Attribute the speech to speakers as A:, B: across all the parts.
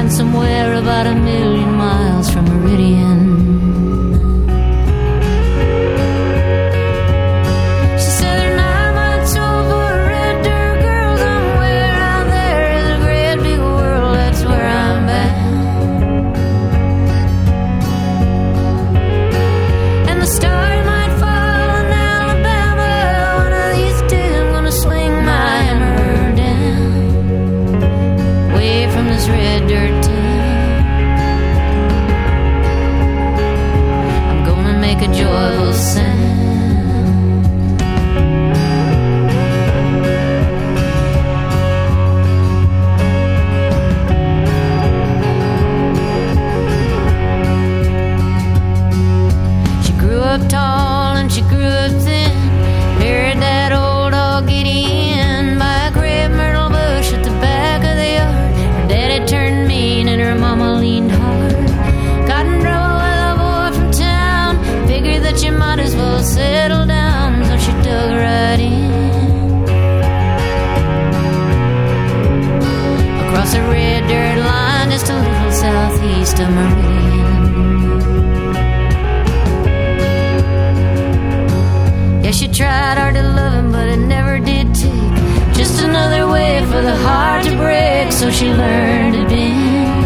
A: living somewhere about 1,000,000 miles from Meridian. She said they're 9 months old for a red dirt girl somewhere out there is a great big world, that's where I'm bound. And the stars might fall in Alabama, one of these days I'm gonna swing my hammer down, away from this red dirt town. I'm gonna make a joyful sound. She grew up tall and she grew up thin, married that old dog Gideon by a great myrtle bush at the back of the yard. Her daddy turned mean and her mama leaned hard. Got in trouble with a boy from town, figured that you might as well settle down, so she dug right in. Across a red dirt line just a little southeast of Meridian. Yeah, she tried hard to love him, but it never did take. Just another way for the heart to break, so she learned to bend.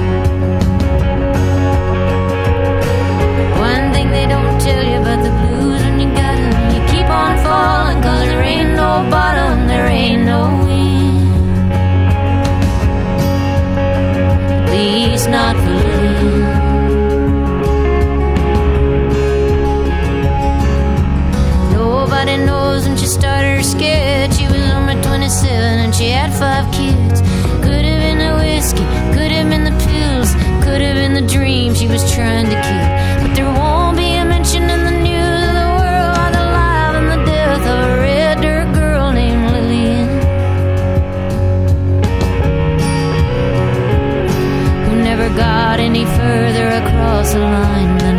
A: One thing they don't tell you about the blues when you got 'em, you keep on falling, 'cause there ain't no bottom, there ain't no wind. At least not for Lillian. Nobody knows when she started her sketch. She was only 27 and she had 5 kids. Could have been the whiskey, could have been the pills, could have been the dream she was trying to keep. But there won't be a mention in the news of the world of the life and the death of a red dirt girl named Lillian, who never got any further across the line than